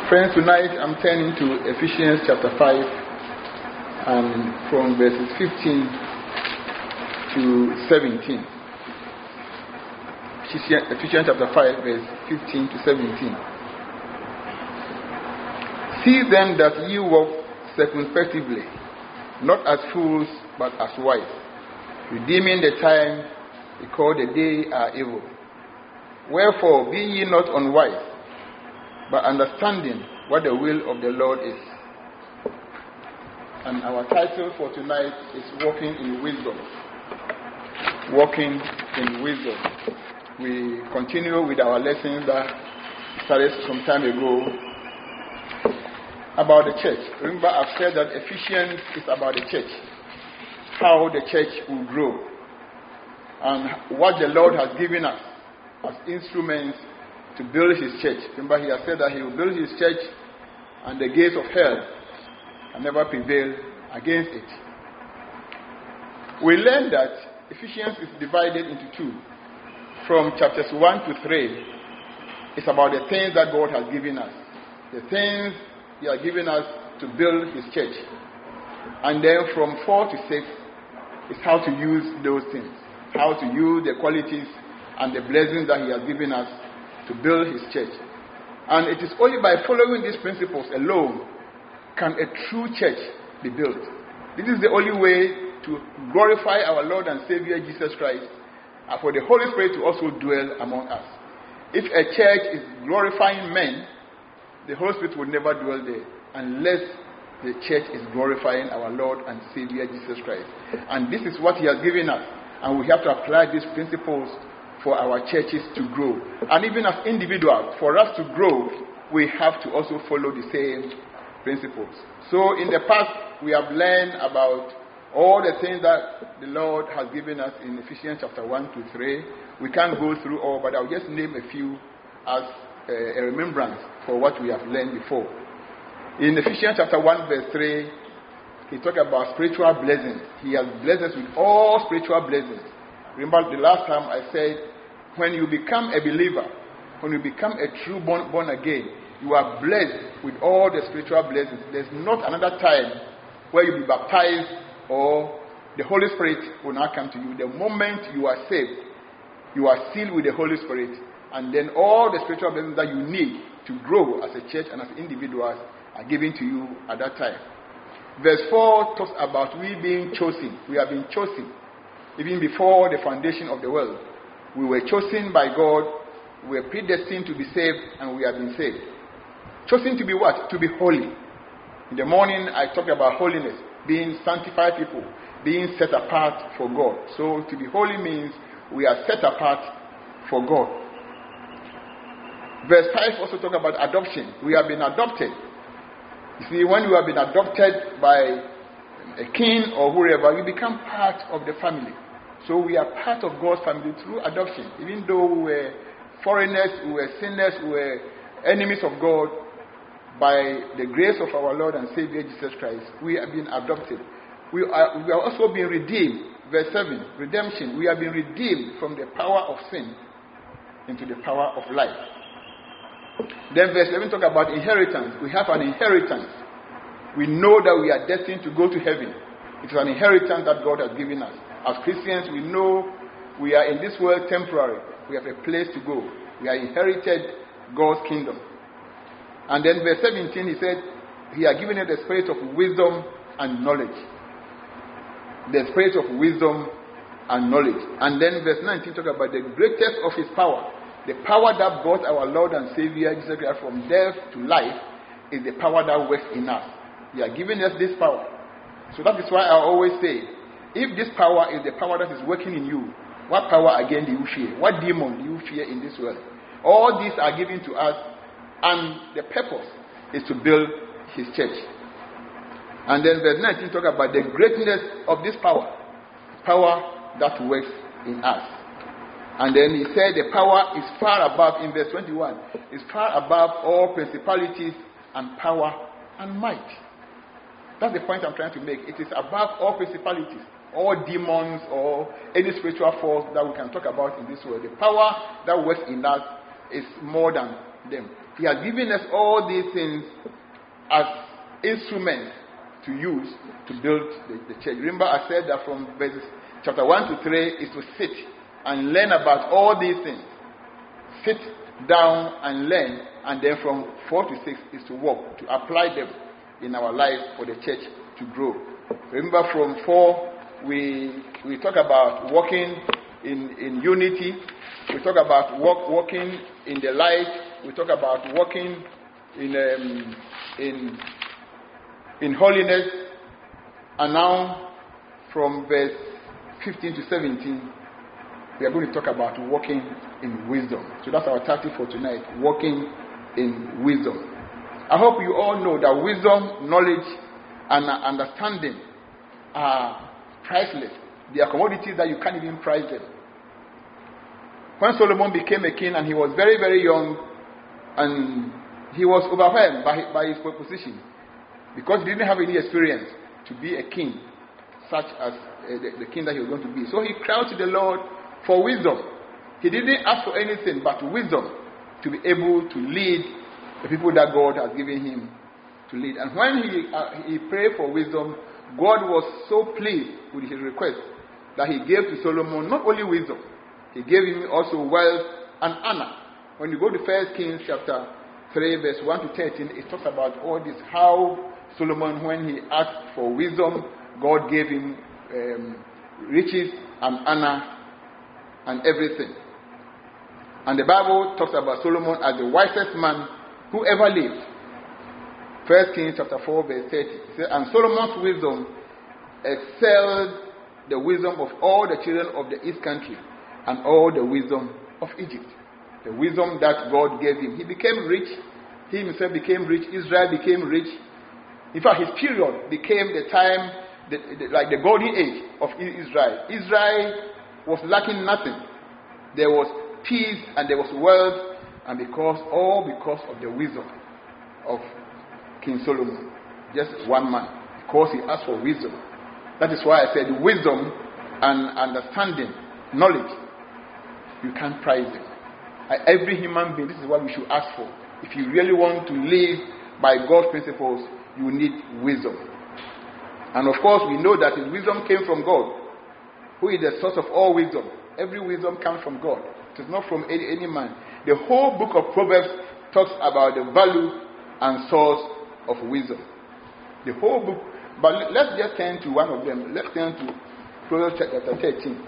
Friends, tonight I'm turning to Ephesians chapter 5 and from verses 15 to 17. Ephesians chapter 5 verse 15 to 17. See then that ye walk circumspectively, not as fools but as wise, redeeming the time, because the day are evil. Wherefore be ye not unwise, but understanding what the will of the Lord is. And our title for tonight is Walking in Wisdom. Walking in Wisdom. We continue with our lessons that started some time ago about the church. Remember, I've said that Ephesians is about the church, how the church will grow, and what the Lord has given us as instruments to build his church. Remember, he has said that he will build his church and the gates of hell can never prevail against it. We learned that Ephesians is divided into two. From chapters 1 to 3, it's about the things that God has given us. The things he has given us to build his church. And then from 4 to 6, is how to use those things. How to use the qualities and the blessings that he has given us to build his church. And it is only by following these principles alone can a true church be built. This is the only way to glorify our Lord and Savior Jesus Christ, and for the Holy Spirit to also dwell among us. If a church is glorifying men, the Holy Spirit will never dwell there unless the church is glorifying our Lord and Savior Jesus Christ. And this is what he has given us, and we have to apply these principles for our churches to grow. And even as individuals, for us to grow, we have to also follow the same principles. So in the past, we have learned about all the things that the Lord has given us in Ephesians chapter 1 to 3. We can't go through all, but I'll just name a few as a remembrance for what we have learned before. In Ephesians chapter 1 verse 3, he talked about spiritual blessings. He has blessed us with all spiritual blessings. Remember the last time I said, when you become a believer, when you become a true born again, you are blessed with all the spiritual blessings. There's not another time where you'll be baptized or the Holy Spirit will not come to you. The moment you are saved, you are sealed with the Holy Spirit, and then all the spiritual blessings that you need to grow as a church and as individuals are given to you at that time. Verse 4 talks about we being chosen. We have been chosen. Even before the foundation of the world, we were chosen by God, we were predestined to be saved, and we have been saved. Chosen to be what? To be holy. In the morning, I talked about holiness, being sanctified people, being set apart for God. So to be holy means we are set apart for God. Verse 5 also talks about adoption. We have been adopted. You see, when you have been adopted by a king or whoever, you become part of the family. So we are part of God's family through adoption. Even though we were foreigners, we were sinners, we were enemies of God, by the grace of our Lord and Savior Jesus Christ, we have been adopted. We are also being redeemed. Verse 7, redemption. We have been redeemed from the power of sin into the power of life. Then verse 11 talk about inheritance. We have an inheritance. We know that we are destined to go to heaven. It is an inheritance that God has given us. As Christians, we know we are in this world temporary. We have a place to go. We are inherited God's kingdom. And then verse 17, he said, he has given us the spirit of wisdom and knowledge. The spirit of wisdom and knowledge. And then verse 19 talk about the greatest of his power. The power that brought our Lord and Savior Jesus Christ from death to life is the power that works in us. He has given us this power. So that is why I always say, if this power is the power that is working in you, what power again do you fear? What demon do you fear in this world? All these are given to us, and the purpose is to build his church. And then verse 19 talk about the greatness of this power that works in us. And then he said the power is far above, in verse 21, is far above all principalities and power and might. That's the point I'm trying to make. It is above all principalities, all demons, or any spiritual force that we can talk about in this world. The power that works in us is more than them. He has given us all these things as instruments to use to build the church. Remember, I said that from verses chapter 1 to 3 is to sit and learn about all these things. Sit down and learn, and then from 4 to 6 is to work, to apply them in our lives for the church to grow. Remember, from 4 we talk about walking in unity. We talk about walking in the light. We talk about walking in holiness. And now, from verse 15 to 17, we are going to talk about walking in wisdom. So that's our title for tonight, walking in wisdom. I hope you all know that wisdom, knowledge, and understanding are priceless. They are commodities that you can't even price them. When Solomon became a king and he was very, very young, and he was overwhelmed by his position, because he didn't have any experience to be a king, such as the king that he was going to be. So he cried to the Lord for wisdom. He didn't ask for anything but wisdom to be able to lead the people that God has given him to lead. And when he prayed for wisdom, God was so pleased with his request that he gave to Solomon not only wisdom, he gave him also wealth and honor. When you go to 1 Kings chapter 3 verse 1 to 13, it talks about all this, how Solomon, when he asked for wisdom, God gave him riches and honor and everything. And the Bible talks about Solomon as the wisest man who ever lived. 1 Kings chapter 4 verse 30. It says, and Solomon's wisdom excelled the wisdom of all the children of the east country and all the wisdom of Egypt. The wisdom that God gave him. He became rich. He himself became rich. Israel became rich. In fact, his period became the time, like the golden age of Israel. Israel was lacking nothing. There was peace and there was wealth, and because of the wisdom of King Solomon. Just one man, because he asked for wisdom. That is why I said wisdom and understanding, knowledge, you can't price them. Every human being, this is what we should ask for. If you really want to live by God's principles, you need wisdom. And of course, we know that his wisdom came from God, who is the source of all wisdom. Every wisdom comes from God. It is not from any man. The whole book of Proverbs talks about the value and source of wisdom. The whole book. But let's just turn to one of them. Let's turn to Proverbs chapter 13.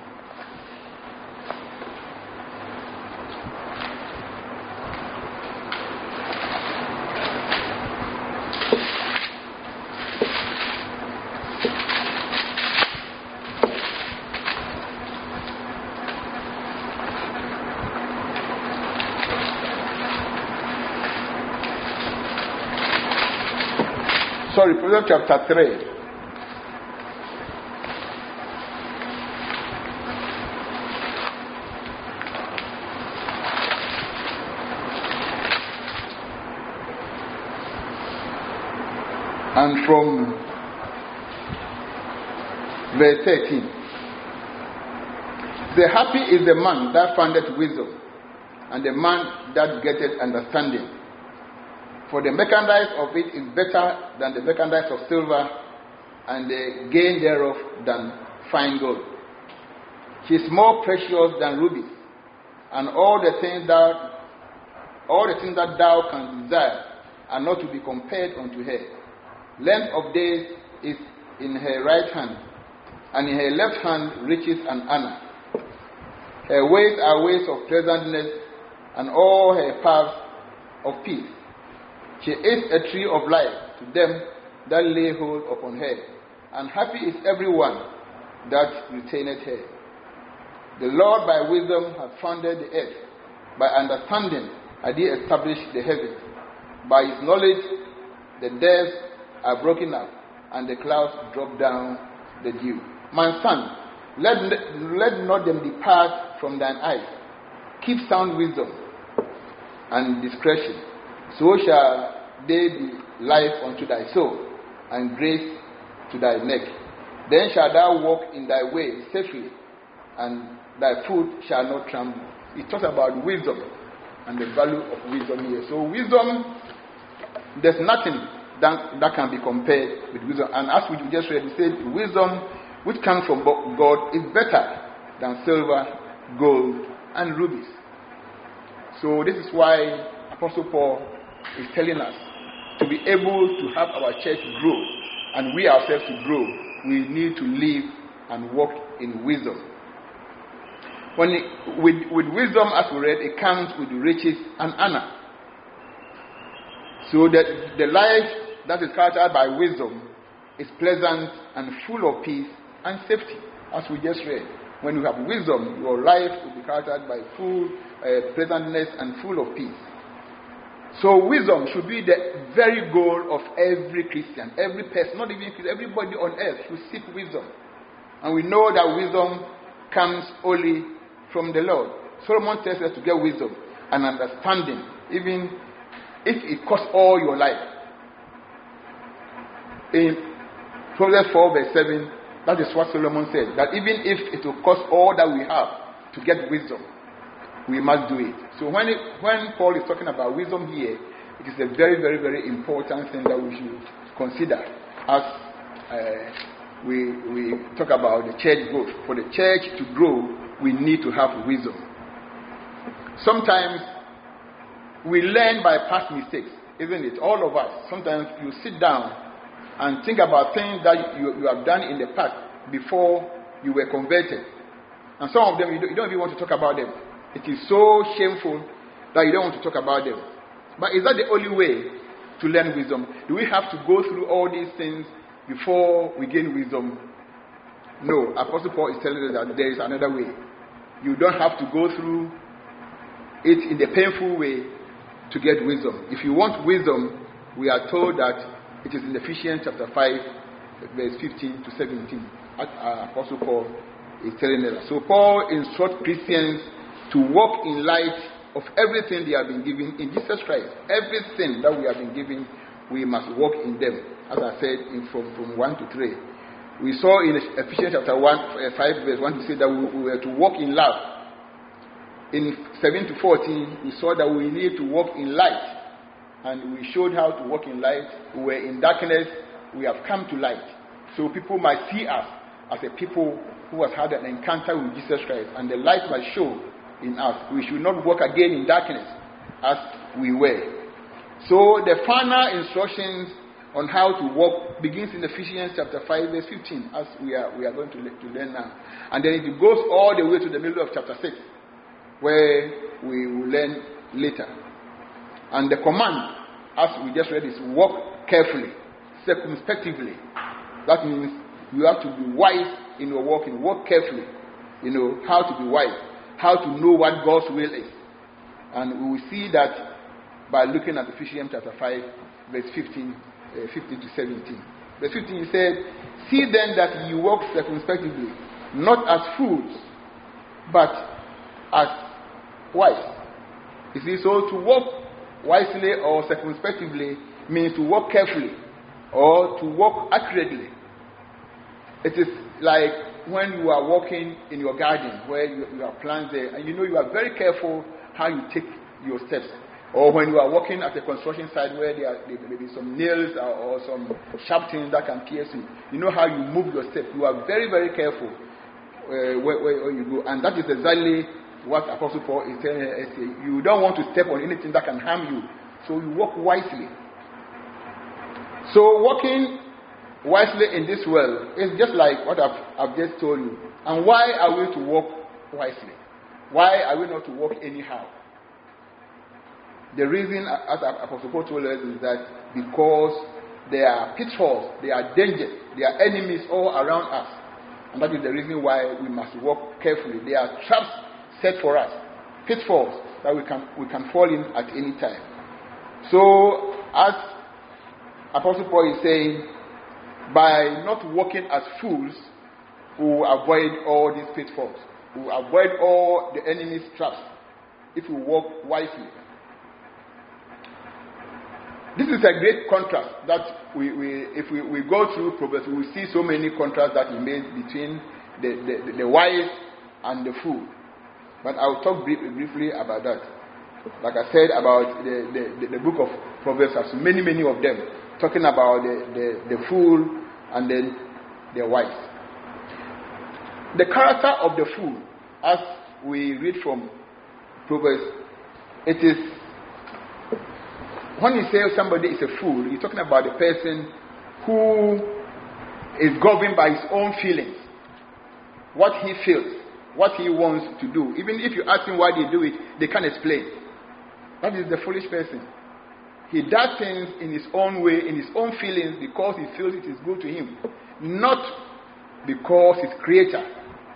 Proverbs chapter 3. And from verse 13. The happy is the man that findeth wisdom, and the man that getteth understanding. For the merchandise of it is better than the merchandise of silver, and the gain thereof than fine gold. She is more precious than rubies, and all the things that thou canst desire are not to be compared unto her. Length of days is in her right hand, and in her left hand riches and honor. Her ways are ways of pleasantness, and all her paths of peace. She is a tree of life to them that lay hold upon her, and happy is everyone that retaineth her. The Lord by wisdom hath founded the earth, by understanding hath he established the heavens. By his knowledge the depths are broken up, and the clouds drop down the dew. My son, let not them depart from thine eyes. Keep sound wisdom and discretion. So shall they be life unto thy soul, and grace to thy neck. Then shalt thou walk in thy way safely, and thy foot shall not tremble. It talks about wisdom. and the value of wisdom here. So wisdom, there's nothing that can be compared with wisdom. And as we just read, we said wisdom which comes from God is better than silver, gold, and rubies. So this is why Apostle Paul is telling us to be able to have our church grow, and we ourselves to grow, we need to live and walk in wisdom. With wisdom, as we read, it comes with riches and honor. So that the life that is characterized by wisdom is pleasant and full of peace and safety, as we just read. When you have wisdom, your life will be characterized by full pleasantness and full of peace. So wisdom should be the very goal of every Christian, every person, not even Christian, everybody on earth should seek wisdom. And we know that wisdom comes only from the Lord. Solomon tells us to get wisdom and understanding, even if it costs all your life. In Proverbs 4 verse 7, that is what Solomon said, that even if it will cost all that we have to get wisdom, we must do it. So when Paul is talking about wisdom here, it is a very, very, very important thing that we should consider as we talk about the church growth. For the church to grow, we need to have wisdom. Sometimes we learn by past mistakes, isn't it? All of us. Sometimes you sit down and think about things that you have done in the past before you were converted. And some of them, you don't even want to talk about them. It is so shameful that you don't want to talk about them. But is that the only way to learn wisdom? Do we have to go through all these things before we gain wisdom? No. Apostle Paul is telling us that there is another way. You don't have to go through it in the painful way to get wisdom. If you want wisdom, we are told that it is in Ephesians chapter 5, verse 15 to 17. Apostle Paul is telling us. So Paul instructs Christians to walk in light of everything they have been given in Jesus Christ. Everything that we have been given, we must walk in them. As I said, from 1 to 3. We saw in Ephesians chapter 5 verse 1 to say that we were to walk in love. In 7 to 14, we saw that we need to walk in light. And we showed how to walk in light. We were in darkness, we have come to light. So people might see us as a people who has had an encounter with Jesus Christ. And the light must show in us. We should not walk again in darkness as we were. So the final instructions on how to walk begins in Ephesians chapter 5 verse 15, as we are going to learn now. And then it goes all the way to the middle of chapter 6, where we will learn later. And the command, as we just read, is walk carefully, circumspectively. That means you have to be wise in your walking. Walk carefully. You know, how to be wise. How to know what God's will is. And we will see that by looking at Ephesians chapter 5, verse 15 to 17. Verse 15, he said, see then that you walk circumspectively, not as fools, but as wise. You see, so to walk wisely or circumspectively means to walk carefully or to walk accurately. It is like when you are walking in your garden where you have plants there, and you know you are very careful how you take your steps. Or when you are walking at a construction site where there may be some nails or some sharp things that can pierce you. You know how you move your steps. You are very, very careful where you go. And that is exactly what Apostle Paul is telling us. You don't want to step on anything that can harm you. So you walk wisely. So walking wisely in this world is just like what I've just told you. And why are we to walk wisely? Why are we not to walk anyhow? The reason, as Apostle Paul told us, is that because there are pitfalls, there are dangers, there are enemies all around us. And that is the reason why we must walk carefully. There are traps set for us, pitfalls that we can fall in at any time. So, as Apostle Paul is saying, by not walking as fools, we will avoid all these pitfalls. We will avoid all the enemy's traps if we walk wisely. This is a great contrast that if we go through Proverbs, we will see so many contrasts that he made between the wise and the fool. But I'll talk briefly about that. like I said about the book of Proverbs, has many of them, talking about the fool and then the wise. The character of the fool, as we read from Proverbs, it is, when you say somebody is a fool, you're talking about a person who is governed by his own feelings, what he feels, what he wants to do. Even if you ask him why they do it, they can't explain. That is the foolish person. He does things in his own way, in his own feelings, because he feels it is good to him, not because his creator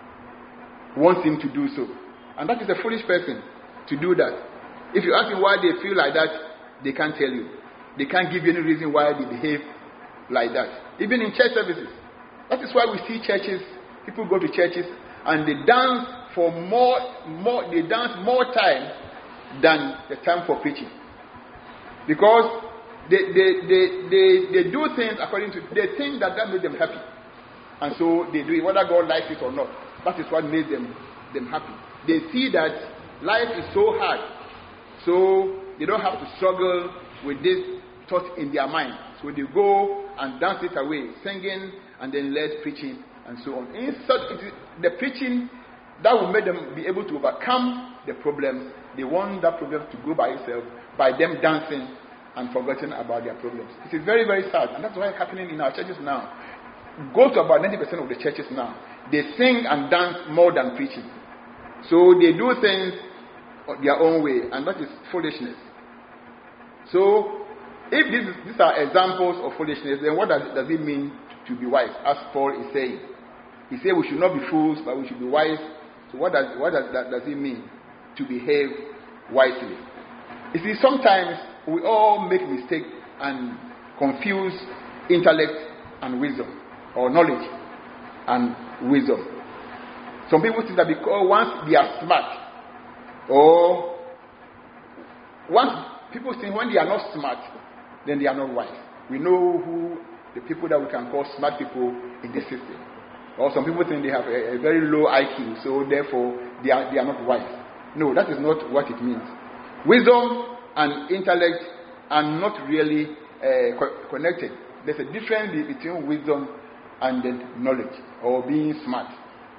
wants him to do so. And that is a foolish person to do that. If you ask him why they feel like that, they can't tell you. They can't give you any reason why they behave like that. Even in church services. That is why we see churches, people go to churches and they dance for more time than the time for preaching. Because they do things according to, they think that makes them happy. And so they do it, whether God likes it or not. That is what makes them happy. They see that life is so hard, so they don't have to struggle with this thought in their mind. So they go and dance it away, singing and then less preaching and so on. Instead, the preaching that will make them be able to overcome the problem. They want that problem to go by itself, by them dancing and forgetting about their problems. It is very, very sad, and that's why it's happening in our churches now. Go to about 90% of the churches now. They sing and dance more than preaching. So they do things their own way, and that is foolishness. So, if these are examples of foolishness, then what does it mean to be wise? As Paul is saying, he said we should not be fools, but we should be wise. So, what does it mean to behave wisely? You see, sometimes we all make mistakes and confuse intellect and wisdom, or knowledge and wisdom. Some people think that because once they are smart, or once people think when they are not smart, then they are not wise. We know who the people that we can call smart people in this system. Or some people think they have a very low IQ, so therefore they are not wise. No, that is not what it means. Wisdom and intellect are not really connected. There's a difference between wisdom and knowledge, or being smart.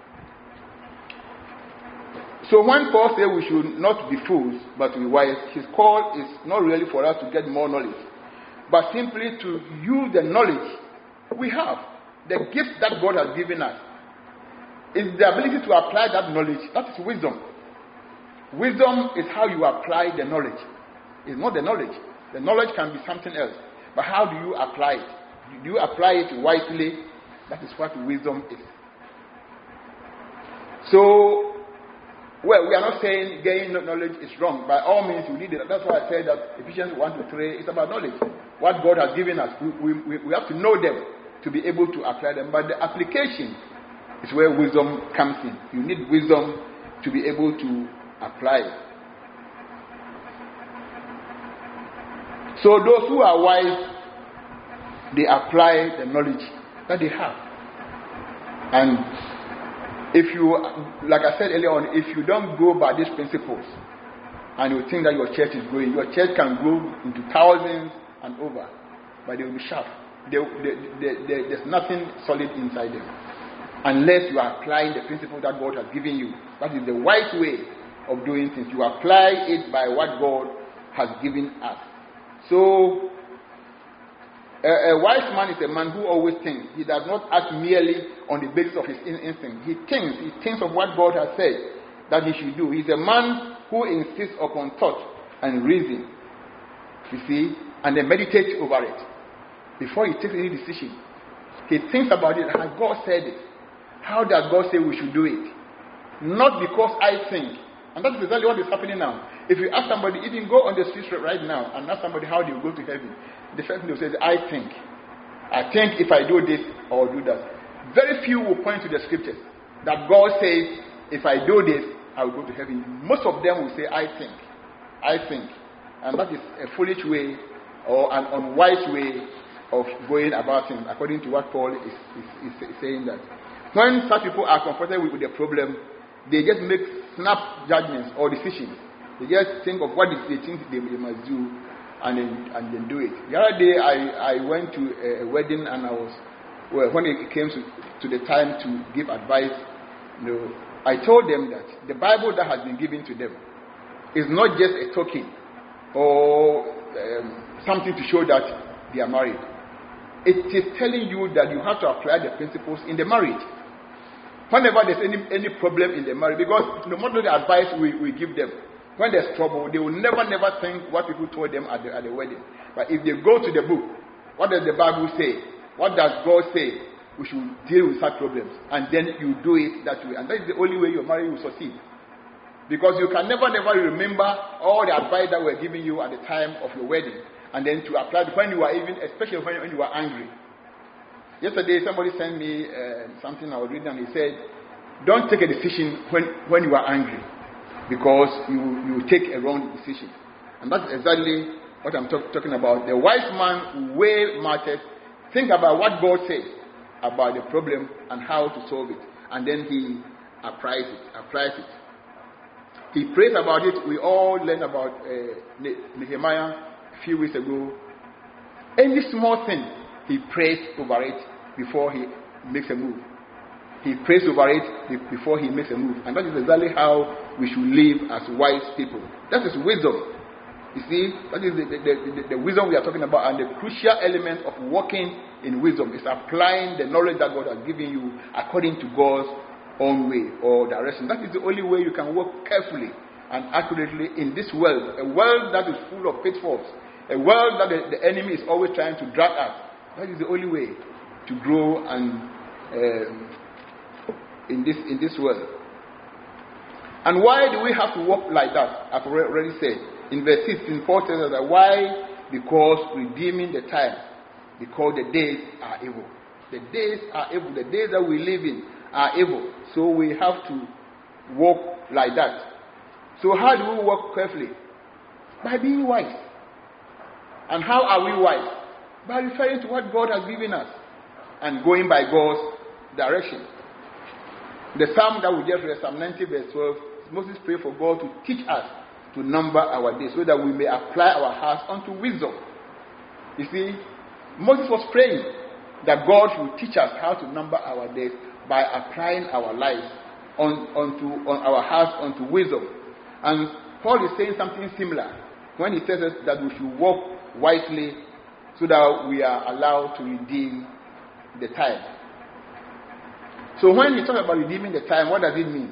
So when Paul says we should not be fools, but be wise, his call is not really for us to get more knowledge, but simply to use the knowledge we have, the gift that God has given us. It's the ability to apply that knowledge. That is wisdom. Wisdom is how you apply the knowledge. It's not the knowledge. The knowledge can be something else. But how do you apply it? Do you apply it wisely? That is what wisdom is. So, well, we are not saying gaining knowledge is wrong. By all means, you need it. That's why I said that Ephesians 1-3 is about knowledge. What God has given us, we have to know them to be able to apply them. But the application is where wisdom comes in. You need wisdom to be able to apply it. So those who are wise, they apply the knowledge that they have. And if you, like I said earlier on, if you don't go by these principles and you think that your church is growing, your church can grow into thousands and over, but they will be sharp. There's nothing solid inside them unless you are applying the principle that God has given you. That is the wise way of doing things. You apply it by what God has given us. So, a wise man is a man who always thinks. He does not act merely on the basis of his instinct. He thinks of what God has said that he should do. He's a man who insists upon thought and reason, you see, and then meditates over it before he takes any decision. He thinks about it. How God said it. How does God say we should do it? Not because I think. And that's exactly what is happening now. If you ask somebody, if you go on the street right now and ask somebody how do you go to heaven, the first thing they will say is, I think if I do this or do that. Very few will point to the scriptures that God says, if I do this, I will go to heaven. Most of them will say, I think. And that is a foolish way or an unwise way of going about things, according to what Paul is saying. That when such people are confronted with the problem, they just make snap judgments or decisions They just think of what they think they must do, and then do it. The other day, I went to a wedding, and when it came to the time to give advice, I told them that the Bible that has been given to them is not just a token or something to show that they are married. It is telling you that you have to apply the principles in the marriage. Whenever there's any problem in the marriage, because no matter the advice we give them, when there's trouble, they will never think what people told them at the wedding. But if they go to the book, what does the Bible say? What does God say? We should deal with such problems. And then you do it that way. And that is the only way your marriage will succeed. Because you can never remember all the advice that were given you at the time of your wedding. And then to apply it when you are especially when you are angry. Yesterday, somebody sent me something I was reading, and he said, don't take a decision when you are angry, because you take a wrong decision. And that's exactly what I'm talking about. The wise man weigh matters, think about what God says about the problem and how to solve it, and then he applies it. He prays about it. We all learned about Nehemiah a few weeks ago. Any small thing, he prays over it before he makes a move. He prays over it before he makes a move. And that is exactly how we should live as wise people. That is wisdom. You see, that is the wisdom we are talking about. And the crucial element of walking in wisdom is applying the knowledge that God has given you according to God's own way or direction. That is the only way you can walk carefully and accurately in this world. A world that is full of pitfalls. A world that the enemy is always trying to drag us. That is the only way to grow and in this world. And why do we have to walk like that? I've already said. In verse 16, Paul tells us that why? Because redeeming the time. Because the days are evil. The days are evil. The days that we live in are evil. So we have to walk like that. So how do we walk carefully? By being wise. And how are we wise? By referring to what God has given us and going by God's direction. The psalm that we just read, Psalm 90 verse 12, Moses prayed for God to teach us to number our days so that we may apply our hearts unto wisdom. You see, Moses was praying that God should teach us how to number our days by applying our lives on our hearts unto wisdom. And Paul is saying something similar when he tells us that we should walk wisely so that we are allowed to redeem the time. So when we talk about redeeming the time, what does it mean?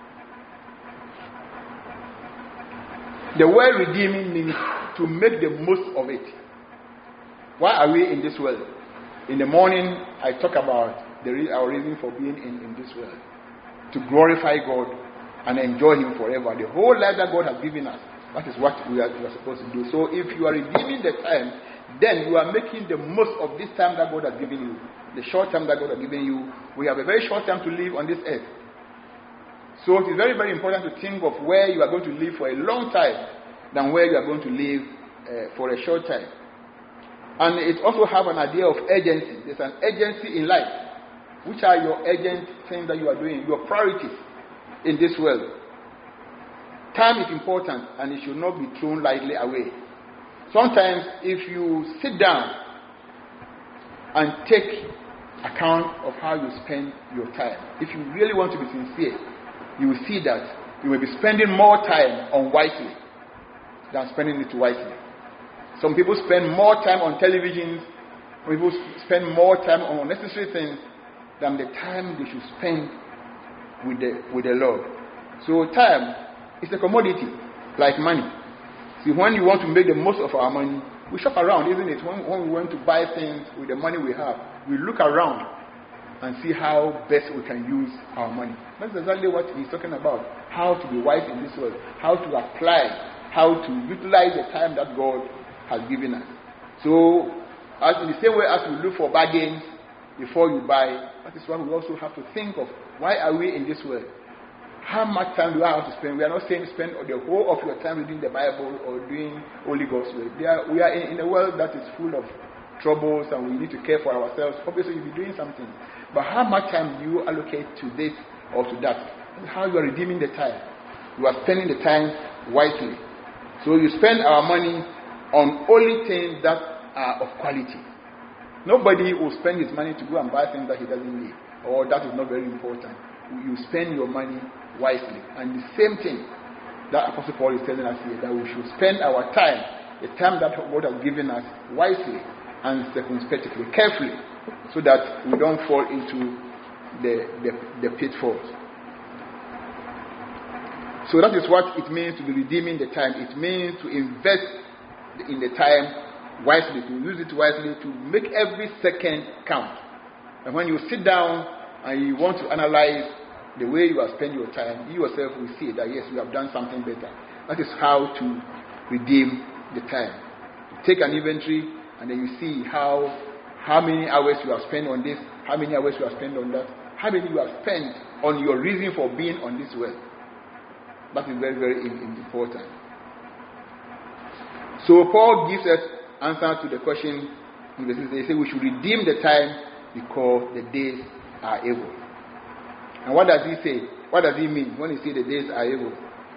The word redeeming means to make the most of it. Why are we in this world? In the morning, I talk about our reason for being in this world. To glorify God and enjoy Him forever. The whole life that God has given us, that is what we are supposed to do. So if you are redeeming the time, then you are making the most of this time that God has given you. The short time that God has given you. We have a very short time to live on this earth. So it is very, very important to think of where you are going to live for a long time than where you are going to live for a short time. And it also have an idea of urgency. There's an urgency in life. Which are your urgent things that you are doing? Your priorities in this world. Time is important and it should not be thrown lightly away. Sometimes if you sit down and take account of how you spend your time, if you really want to be sincere, you will see that you will be spending more time unwisely than spending it wisely. Some people spend more time on television, people spend more time on unnecessary things than the time they should spend with the Lord. So time is a commodity, like money. See, when you want to make the most of our money, we shop around, isn't it? When we want to buy things with the money we have, we look around and see how best we can use our money. That's exactly what he's talking about. How to be wise in this world. How to apply, how to utilize the time that God has given us. So, as in the same way as we look for bargains before you buy, that is why we also have to think of why are we in this world? How much time do I have to spend? We are not saying spend the whole of your time reading the Bible or doing Holy Ghost way. We are in a world that is full of troubles and we need to care for ourselves. Obviously, you'll be doing something. But how much time do you allocate to this or to that? And how you are redeeming the time. You are spending the time wisely. So you spend our money on only things that are of quality. Nobody will spend his money to go and buy things that he doesn't need, or that is not very important. You spend your money wisely. And the same thing that Apostle Paul is telling us here, that we should spend our time, the time that God has given us, wisely and circumspectly, carefully, so that we don't fall into the pitfalls. So that is what it means to be redeeming the time. It means to invest in the time wisely, to use it wisely, to make every second count. And when you sit down and you want to analyze the way you have spent your time, you yourself will see that yes, you have done something better. That is how to redeem the time. You take an inventory and then you see how many hours you have spent on this, how many hours you have spent on that, how many you have spent on your reason for being on this world. That is very, very important. So Paul gives us answer to the question. They say we should redeem the time because the days are evil. And what does he say? What does he mean when he says the days are evil?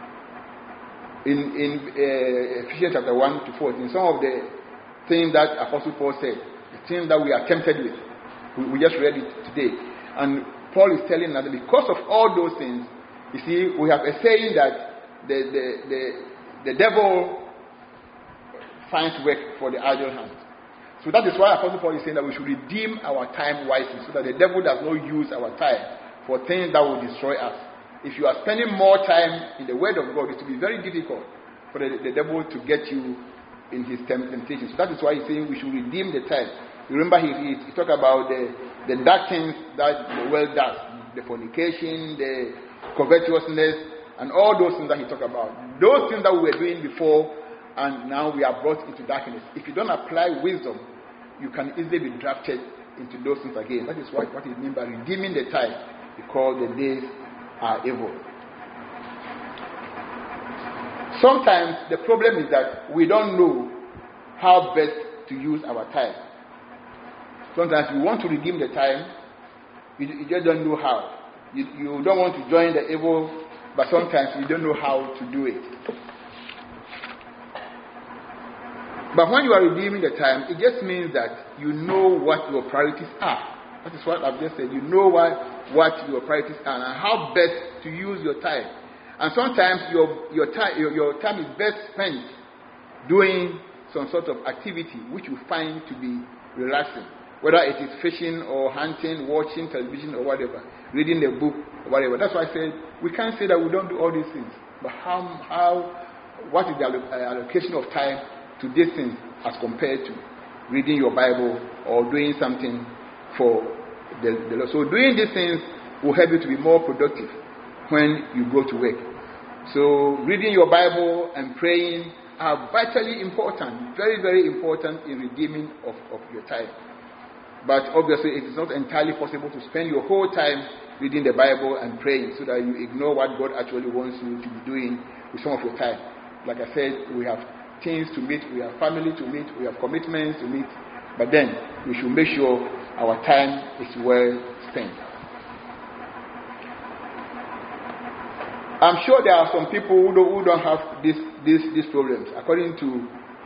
In Ephesians chapter 1 to 14, some of the things that Apostle Paul said, the things that we are tempted with, we just read it today. And Paul is telling us that because of all those things, you see, we have a saying that the devil finds work for the idle hand. So that is why Apostle Paul is saying that we should redeem our time wisely, so that the devil does not use our time for things that will destroy us. If you are spending more time in the Word of God, it will be very difficult for the devil to get you in his temptation. So that is why he's saying we should redeem the time. You remember he talked about the dark things that the world does, the fornication, the covetousness, and all those things that he talked about. Those things that we were doing before, and now we are brought into darkness. If you don't apply wisdom, you can easily be drafted into those things again. That is what it means by redeeming the time, because the days are evil. Sometimes the problem is that we don't know how best to use our time. Sometimes we want to redeem the time, you just don't know how. You don't want to join the evil, but sometimes you don't know how to do it. But when you are redeeming the time, it just means that you know what your priorities are. That is what I've just said. You know what your priorities are and how best to use your time. And sometimes your time is best spent doing some sort of activity which you find to be relaxing. Whether it is fishing or hunting, watching television or whatever, reading a book or whatever. That's why I said we can't say that we don't do all these things. But what is the allocation of time to these things as compared to reading your Bible or doing something for the Lord? So doing these things will help you to be more productive when you go to work. So reading your Bible and praying are vitally important, very, very important in redeeming of your time. But obviously it is not entirely possible to spend your whole time reading the Bible and praying so that you ignore what God actually wants you to be doing with some of your time. Like I said, we have things to meet, we have family to meet, we have commitments to meet, but then we should make sure our time is well spent. I'm sure there are some people who don't have these problems. According to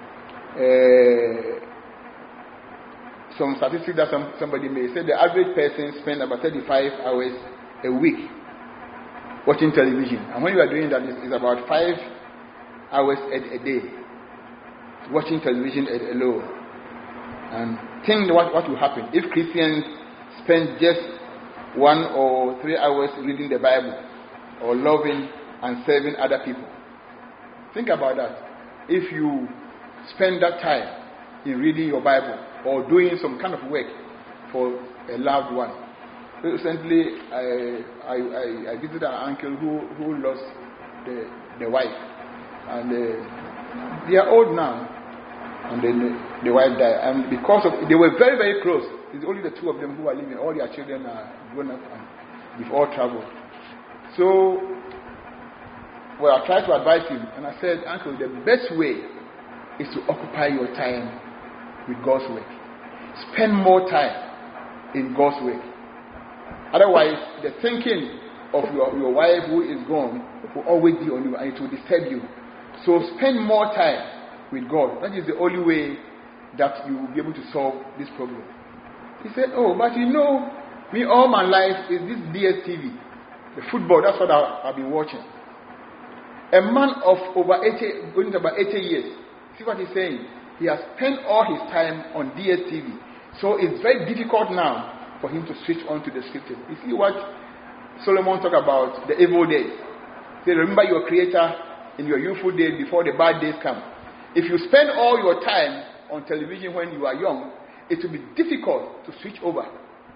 some statistics that somebody may say, the average person spends about 35 hours a week watching television. And when you are doing that, it's about 5 hours a day watching television alone. And think what will happen if Christians spend just 1 or 3 hours reading the Bible or loving and serving other people. Think about that. If you spend that time in reading your Bible or doing some kind of work for a loved one. Recently, I visited an uncle who lost the wife, and they are old now, and then the wife died. And because of they were very, very close. It's only the two of them who are living. All their children are grown up and they've all traveled. So, well, I tried to advise him, and I said, Uncle, the best way is to occupy your time with God's work. Spend more time in God's work. Otherwise, the thinking of your wife who is gone will always be on you, and it will disturb you. So spend more time with God. That is the only way that you will be able to solve this problem. He said, oh, but you know, me all my life is this DSTV. The football, that's what I've been watching. A man of over 80, going to about 80 years. See what he's saying? He has spent all his time on DSTV. So it's very difficult now for him to switch on to the scriptures. You see what Solomon talked about, the evil days. Say, remember your Creator in your youthful days before the bad days come. If you spend all your time on television when you are young, it will be difficult to switch over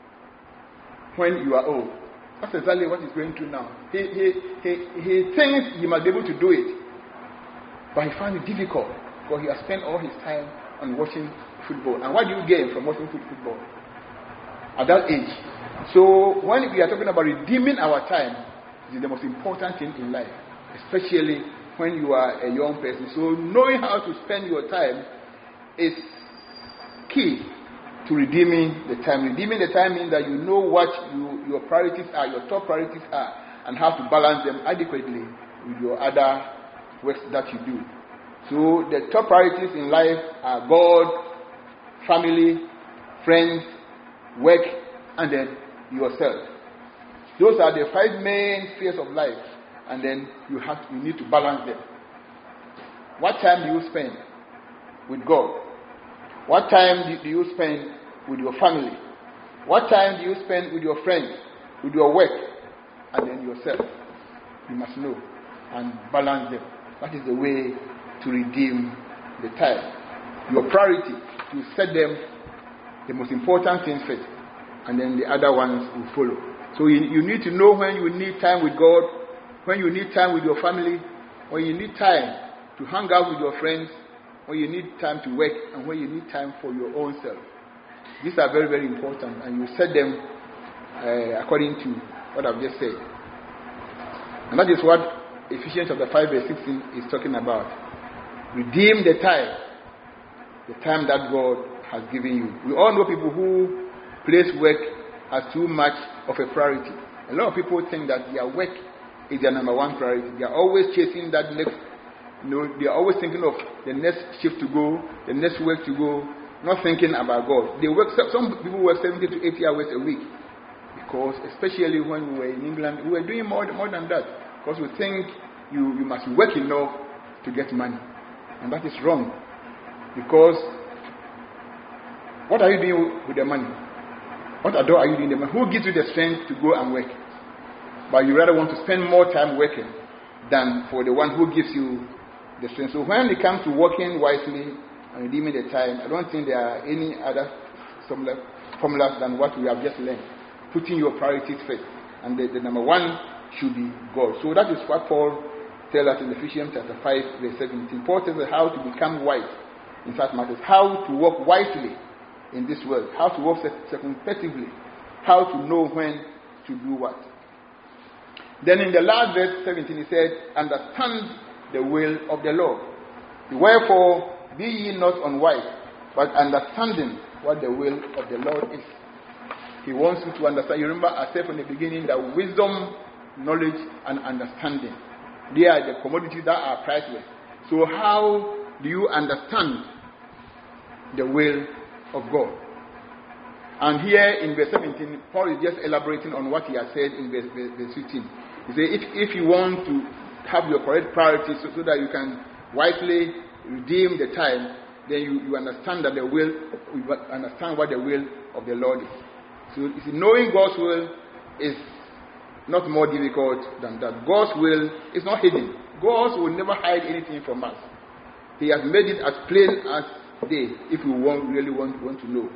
when you are old. That's exactly what he's going through now. He thinks he must be able to do it, but he finds it difficult because he has spent all his time on watching football. And what do you gain from watching football at that age? So when we are talking about redeeming our time, it is the most important thing in life, especially when you are a young person. So knowing how to spend your time is key to redeeming the time. Redeeming the time means that you know what your priorities are, your top priorities are, and how to balance them adequately with your other works that you do. So the top priorities in life are God, family, friends, work, and then yourself. Those are the 5 main spheres of life, and then you need to balance them. What time do you spend with God? What time do you spend with your family? What time do you spend with your friends, with your work, and then yourself? You must know and balance them. That is the way to redeem the time. Your priority, to set them the most important things first, and then the other ones will follow. So you need to know when you need time with God, when you need time with your family, when you need time to hang out with your friends, when you need time to work, and when you need time for your own self. These are very, very important, and you set them according to what I've just said. And that is what Ephesians chapter 5 verse 16 is talking about. Redeem the time that God has given you. We all know people who place work as too much of a priority. A lot of people think that their work is their number one priority. They are always chasing that next. They are always thinking of the next shift to go, the next work to go, not thinking about God. They work. Some people work 70 to 80 hours a week, because especially when we were in England, we were doing more than that, because we think you must work enough to get money, and that is wrong. Because what are you doing with the money? What adore are you doing with the money? Who gives you the strength to go and work? But you rather want to spend more time working than for the one who gives you the strength. So when it comes to working wisely and redeeming the time, I don't think there are any other formulas than what we have just learned. Putting your priorities first. And the number one should be God. So that is what Paul tells us in Ephesians chapter 5 verse 17. Paul tells us how to become wise in such matters. How to walk wisely in this world. How to walk circumspectively. How to know when to do what. Then in the last verse 17 he said, understand the will of the Lord. Wherefore, be ye not unwise, but understanding what the will of the Lord is. He wants you to understand. You remember I said from the beginning that wisdom, knowledge, and understanding, they are the commodities that are priceless. So how do you understand the will of God? And here in verse 17, Paul is just elaborating on what he has said in verse 15. He says, if you want to have your correct priorities so that you can wisely redeem the time, then you understand that you understand what the will of the Lord is. So you see, knowing God's will is not more difficult than that. God's will is not hidden. God will never hide anything from us. He has made it as plain as day if you really want to know.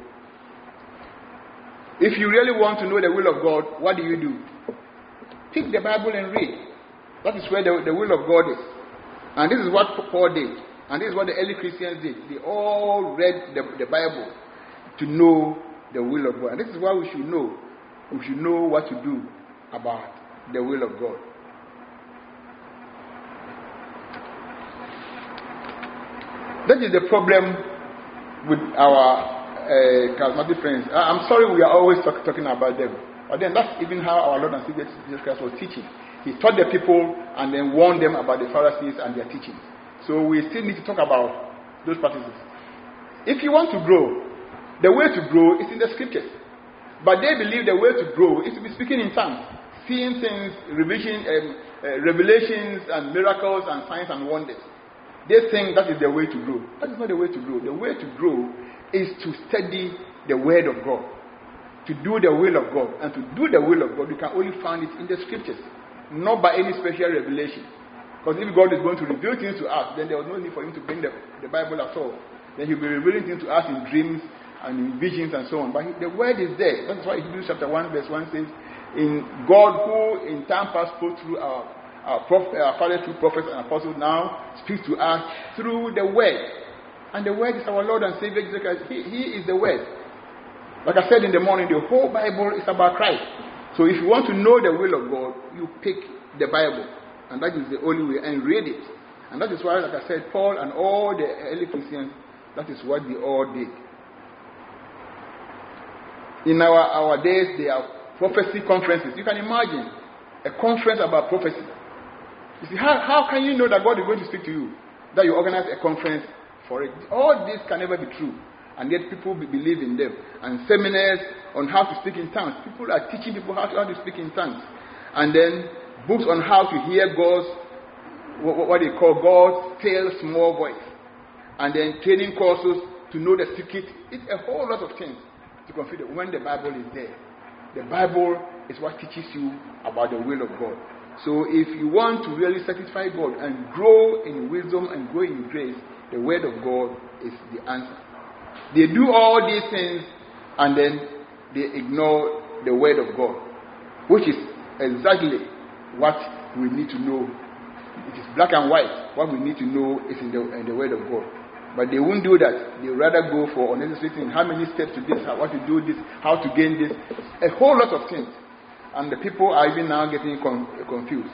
If you really want to know the will of God, what do? Pick the Bible and read. That is where the will of God is. And this is what Paul did. And this is what the early Christians did. They all read the Bible to know the will of God. And this is what we should know. We should know what to do about the will of God. That is the problem with our charismatic friends. I'm sorry we are always talking about them. But then that's even how our Lord and Savior Jesus Christ was teaching. He taught the people and then warned them about the Pharisees and their teachings. So we still need to talk about those practices. If you want to grow, the way to grow is in the scriptures. But they believe the way to grow is to be speaking in tongues, seeing things, revelations and miracles and signs and wonders. They think that is the way to grow. That is not the way to grow. The way to grow is to study the word of God, to do the will of God. And to do the will of God, you can only find it in the scriptures, not by any special revelation. Because if God is going to reveal things to us, then there was no need for him to bring the Bible at all. Then he'll be revealing things to us in dreams and in visions and so on. But the word is there. That's why Hebrews chapter 1 verse 1 says, in God who in time past spoke through our fathers through prophets and apostles, now speaks to us through the word. And the word is our Lord and Savior Jesus Christ. He is the word. Like I said in the morning, the whole Bible is about Christ. So if you want to know the will of God, you pick the Bible. And that is the only way. And read it. And that is why, like I said, Paul and all the early Christians, that is what they all did. In our days, there are prophecy conferences. You can imagine a conference about prophecy. You see, how can you know that God is going to speak to you? That you organize a conference for it. All this can never be true. And yet people believe in them. And seminars on how to speak in tongues. People are teaching people how to speak in tongues. And then books on how to hear God's, what they call God's still small voice. And then training courses to know the secret. It's a whole lot of things to consider when the Bible is there. The Bible is what teaches you about the will of God. So if you want to really satisfy God and grow in wisdom and grow in grace, the word of God is the answer. They do all these things and then they ignore the word of God, which is exactly what we need to know. It is black and white. What we need to know is in the word of God. But they won't do that. They rather go for unnecessary things. How many steps to this? How to do this? How to gain this? A whole lot of things. And the people are even now getting confused.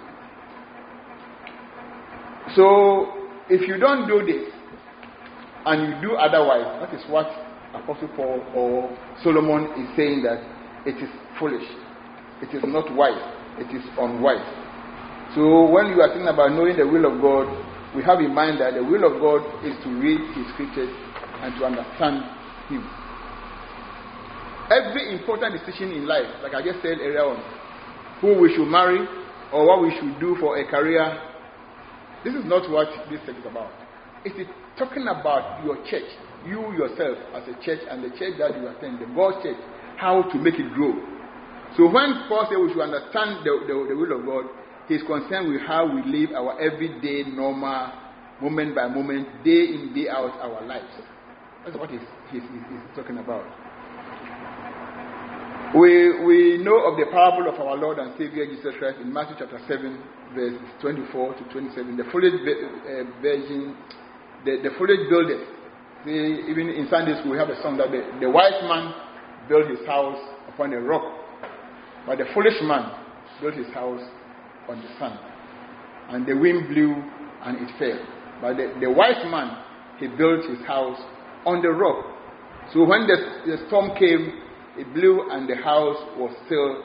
So, if you don't do this, and you do otherwise, that is what Apostle Paul or Solomon is saying, that it is foolish. It is not wise. It is unwise. So, when you are thinking about knowing the will of God, we have in mind that the will of God is to read His scriptures and to understand Him. Every important decision in life, like I just said earlier on, who we should marry or what we should do for a career, this is not what this text is about. It is talking about your church, you yourself as a church and the church that you attend, the God's church, how to make it grow. So when Paul says we should understand the will of God, he's concerned with how we live our everyday, normal, moment by moment, day in, day out, our lives. That's what he's talking about. We know of the parable of our Lord and Savior Jesus Christ in Matthew chapter 7, verses 24 to 27. The foolish virgin, the foolish builders. See, even in Sunday school, we have a song that the wise man built his house upon a rock, but the foolish man built his house on the sand. And the wind blew and it fell. But the wise man, he built his house on the rock. So when the storm came, it blew and the house was still.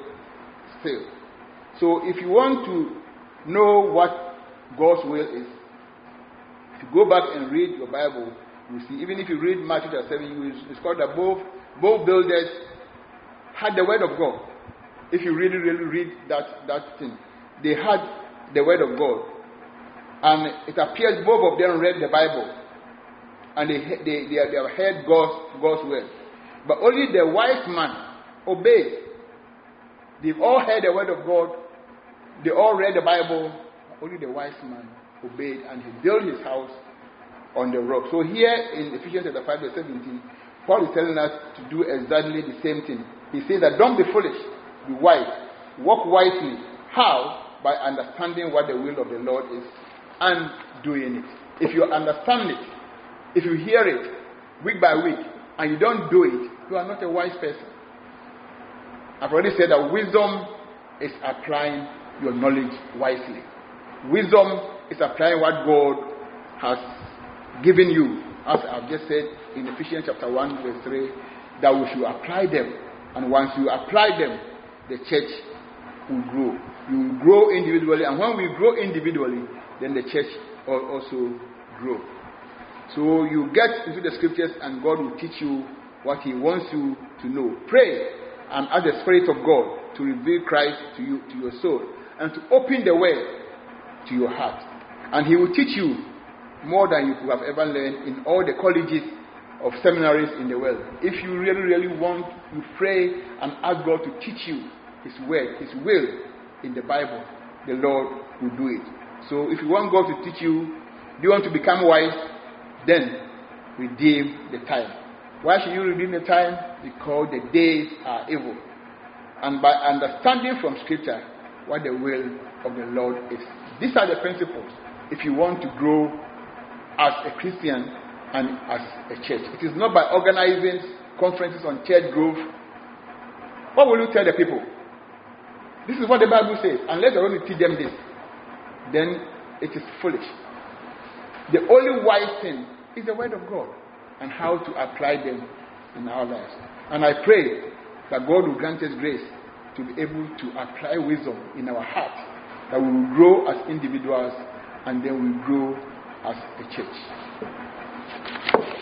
So if you want to know what God's will is, if you go back and read your Bible, you see, even if you read Matthew chapter 7, you will discover that both builders had the word of God. If you really read that thing, they had the word of God. And it appears both of them read the Bible. And they have heard God's word. But only the wise man obeyed. They've all heard the word of God. They all read the Bible. Only the wise man obeyed and he built his house on the rock. So here in Ephesians chapter 5 verse 17, Paul is telling us to do exactly the same thing. He says that don't be foolish, be wise, walk wisely. How? By understanding what the will of the Lord is and doing it. If you understand it, if you hear it week by week, and you don't do it, you are not a wise person. I've already said that wisdom is applying your knowledge wisely. Wisdom is applying what God has given you. As I've just said in Ephesians chapter 1 verse 3, that we should apply them. And once you apply them, the church will grow. You will grow individually. And when we grow individually, then the church will also grow. So you get into the scriptures and God will teach you what He wants you to know. Pray and ask the Spirit of God to reveal Christ to you, to your soul, and to open the way to your heart. And He will teach you more than you could have ever learned in all the colleges of seminaries in the world. If you really, really want, you pray and ask God to teach you His word, His will in the Bible, the Lord will do it. So if you want God to teach you, do you want to become wise? Then redeem the time. Why should you redeem the time? Because the days are evil. And by understanding from Scripture what the will of the Lord is. These are the principles if you want to grow as a Christian and as a church. It is not by organizing conferences on church growth. What will you tell the people? This is what the Bible says. Unless you're going to teach them this, then it is foolish. The only wise thing is the word of God and how to apply them in our lives. And I pray that God will grant us grace to be able to apply wisdom in our heart, that we will grow as individuals and then we will grow as a church.